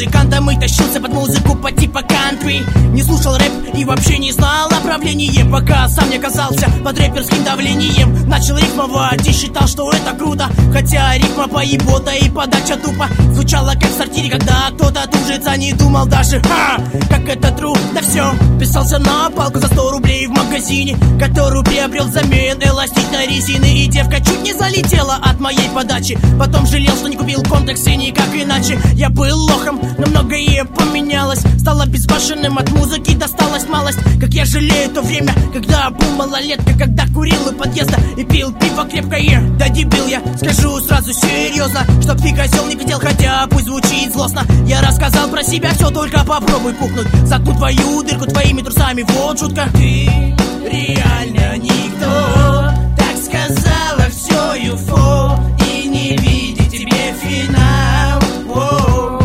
музыкантом и тащился под музыку по типа кантри. Не слушал рэп и вообще не знал направление, пока сам не оказался под рэперским давлением. Начал рифмовать и считал, что это круто, хотя рифма поебота и подача тупо. Звучала как в сортире, когда кто-то тужится. Не думал даже, как это true. Да все, писался на палку за 100 рублей в магазине, которую приобрел взамен эластичной резины. И девка чуть не залетела от моей подачи. Потом жалел, что не купил контекст и никак иначе. Я был лохом, но многое поменялось. Стало безбашенным, от музыки досталась малость. Как я жалею то время, когда был малолетка, когда курил у подъезда и пил пиво крепкое. Да дебил я, скажу сразу серьезно, чтоб ты, козел, не хотел, хотя пусть звучит злостно. Я рассказал про себя, все, только попробуй пукнуть. Заткну твою дырку твоими трусами, вот шутка. Ты реально никто, так сказала все юфо, и не видит тебе финал. Воу.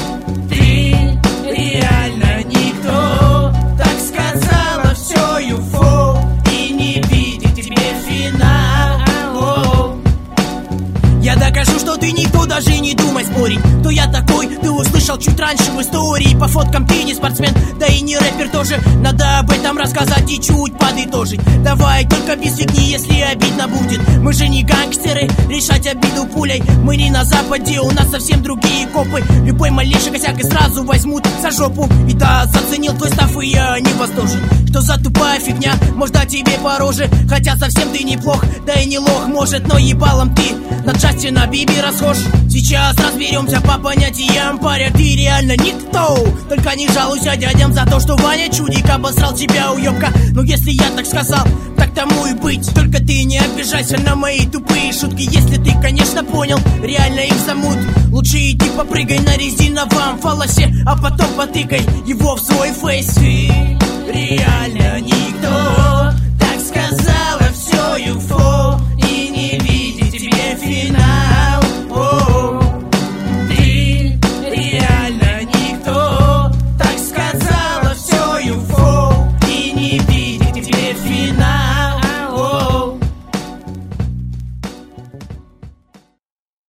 Ты реально никто, так сказала все юфо, и не видит тебе финал. Воу. Я докажу, что ты никто, даже не думай спорить. Кто я такой, ты услышал чуть раньше в истории. По фоткам ты не спортсмен, да и не рэпер тоже. Надо об этом рассказать и чуть подытожить. Давай только без фигни, если обидно будет. Мы же не гангстеры, решать обиду пулей. Мы не на западе, у нас совсем другие копы. Любой малейший косяк и сразу возьмут за жопу. И да, заценил твой став, и я не восторжен. Что за тупая фигня, может дать тебе по роже. Хотя совсем ты неплох, да и не лох, может. Но ебалом ты на Джастина Биби расхож. Сейчас разберемся по понятиям, паря, ты реально никто. Только не жалуйся дядям за то, что Ваня чудик обосрал тебя, уёбка. Ну если я так сказал, так тому и быть. Только ты не обижайся на мои тупые шутки. Если ты, конечно, понял, реально их замут. Лучше иди попрыгай на резиновом фалосе, а потом потыкай его в свой фейс. Ты